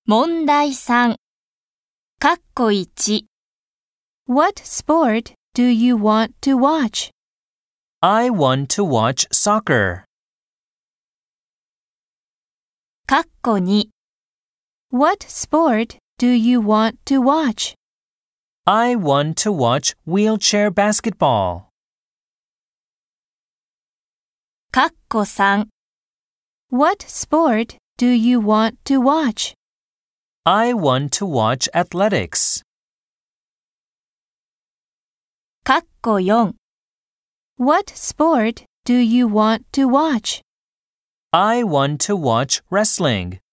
問題3、括弧1。What sport do you want to watch? I want to watch soccer. 括弧2。What sport do you want to watch? I want to watch wheelchair basketball. 括弧3。What sport do you want to watch? I want to watch athletics. 括弧4。What sport do you want to watch? I want to watch wrestling.